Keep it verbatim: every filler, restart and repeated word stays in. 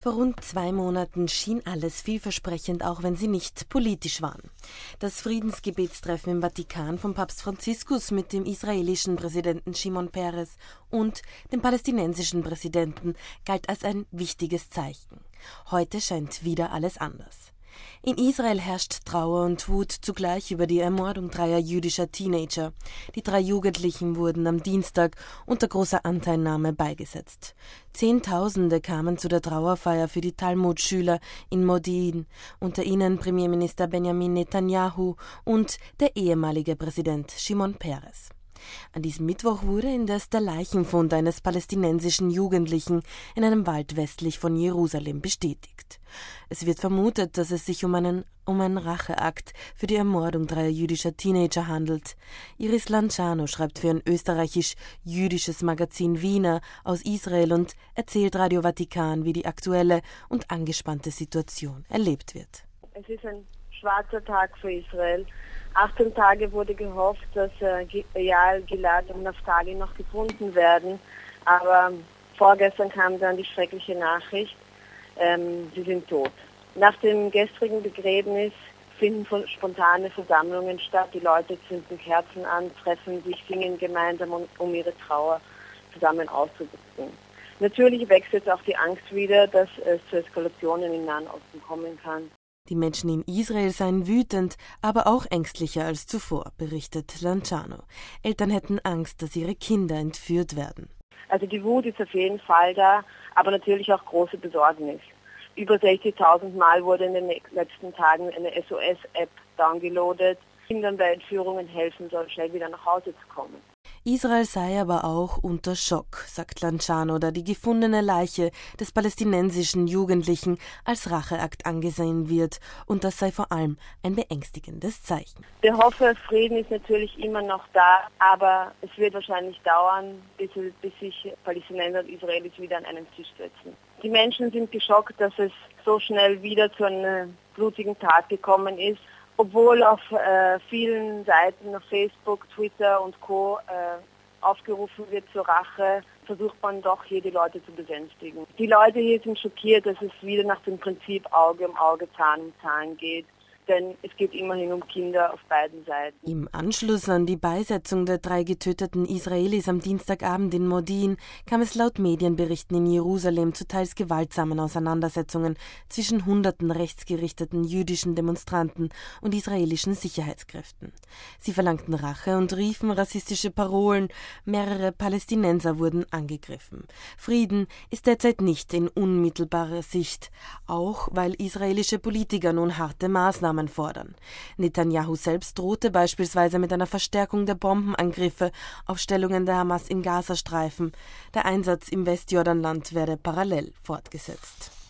Vor rund zwei Monaten schien alles vielversprechend, auch wenn sie nicht politisch waren. Das Friedensgebetstreffen im Vatikan von Papst Franziskus mit dem israelischen Präsidenten Shimon Peres und dem palästinensischen Präsidenten galt als ein wichtiges Zeichen. Heute scheint wieder alles anders. In Israel herrscht Trauer und Wut zugleich über die Ermordung dreier jüdischer Teenager. Die drei Jugendlichen wurden am Dienstag unter großer Anteilnahme beigesetzt. Zehntausende kamen zu der Trauerfeier für die Talmud-Schüler in Modi'in, unter ihnen Premierminister Benjamin Netanyahu und der ehemalige Präsident Shimon Peres. An diesem Mittwoch wurde indes der Leichenfund eines palästinensischen Jugendlichen in einem Wald westlich von Jerusalem bestätigt. Es wird vermutet, dass es sich um einen, um einen Racheakt für die Ermordung dreier jüdischer Teenager handelt. Iris Lanciano schreibt für ein österreichisch-jüdisches Magazin Wiener aus Israel und erzählt Radio Vatikan, wie die aktuelle und angespannte Situation erlebt wird. Es ist ein schwarzer Tag für Israel. achtzehn Tage wurde gehofft, dass äh, Eyal, Gilad und Naftali noch gefunden werden. Aber vorgestern kam dann die schreckliche Nachricht, ähm, sie sind tot. Nach dem gestrigen Begräbnis finden spontane Versammlungen statt. Die Leute zünden Kerzen an, treffen sich, singen gemeinsam, um, um ihre Trauer zusammen auszudrücken. Natürlich wächst jetzt auch die Angst wieder, dass es zu Eskalationen im Nahen Osten kommen kann. Die Menschen in Israel seien wütend, aber auch ängstlicher als zuvor, berichtet Lanciano. Eltern hätten Angst, dass ihre Kinder entführt werden. Also die Wut ist auf jeden Fall da, aber natürlich auch große Besorgnis. Über sechzigtausend Mal wurde in den letzten Tagen eine S O S-App downgeloadet, Kindern bei Entführungen helfen soll, schnell wieder nach Hause zu kommen. Israel sei aber auch unter Schock, sagt Lanciano, da die gefundene Leiche des palästinensischen Jugendlichen als Racheakt angesehen wird, und das sei vor allem ein beängstigendes Zeichen. Der Hoffnung auf Frieden ist natürlich immer noch da, aber es wird wahrscheinlich dauern, bis, bis sich Palästinenser und Israelis wieder an einen Tisch setzen. Die Menschen sind geschockt, dass es so schnell wieder zu einer blutigen Tat gekommen ist. Obwohl auf äh, vielen Seiten, auf Facebook, Twitter und Co. Äh, aufgerufen wird zur Rache, versucht man doch hier die Leute zu besänftigen. Die Leute hier sind schockiert, dass es wieder nach dem Prinzip Auge um Auge, Zahn um Zahn geht. Denn es geht immerhin um Kinder auf beiden Seiten. Im Anschluss an die Beisetzung der drei getöteten Israelis am Dienstagabend in Modi'in kam es laut Medienberichten in Jerusalem zu teils gewaltsamen Auseinandersetzungen zwischen hunderten rechtsgerichteten jüdischen Demonstranten und israelischen Sicherheitskräften. Sie verlangten Rache und riefen rassistische Parolen. Mehrere Palästinenser wurden angegriffen. Frieden ist derzeit nicht in unmittelbarer Sicht, auch weil israelische Politiker nun harte Maßnahmen fordern. Netanyahu selbst drohte beispielsweise mit einer Verstärkung der Bombenangriffe auf Stellungen der Hamas im Gazastreifen. Der Einsatz im Westjordanland werde parallel fortgesetzt.